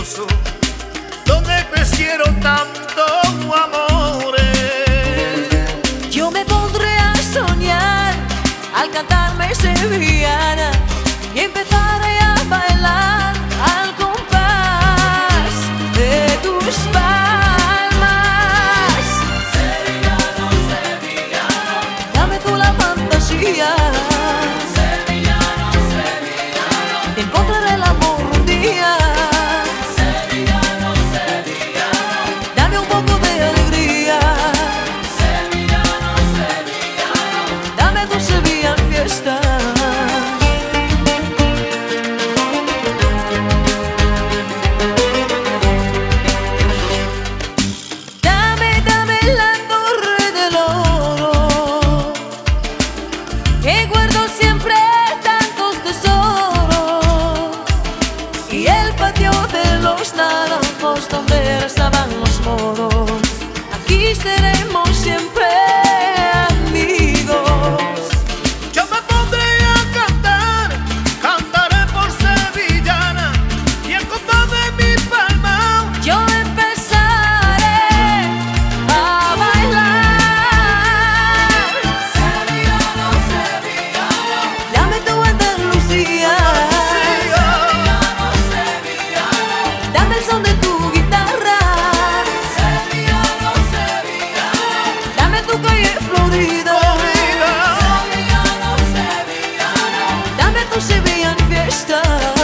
precioso, donde crecieron tantos amores. Yo me pondré a soñar al cantarme sevillana y empezaré a bailar al compás de tus palmas. Sevillano, sevillano, Dame tú la fantasía, sevillano, sevillano, te encontraré el amor un día. sevillano, sevillano, Dame un poco de alegría, sevillano, sevillano, dame tu Sevilla en fiesta. Dame la torre del oro, que guardo siempre tantos tesoros, y el patio de los naranjos donde estaban los moros. Aquí seremos siempre amigos. Yo me pondré a cantar, cantaré por sevillana y en compás de mi palma. Yo empezaré a bailar. sevillano, sevillano, Dame tu Andalucía, sevillano, sevillano, dame el son de tu guitarra, sevillano, sevillano, dame tu calle florida, sevillano, sevillano, dame tu Sevilla en fiesta.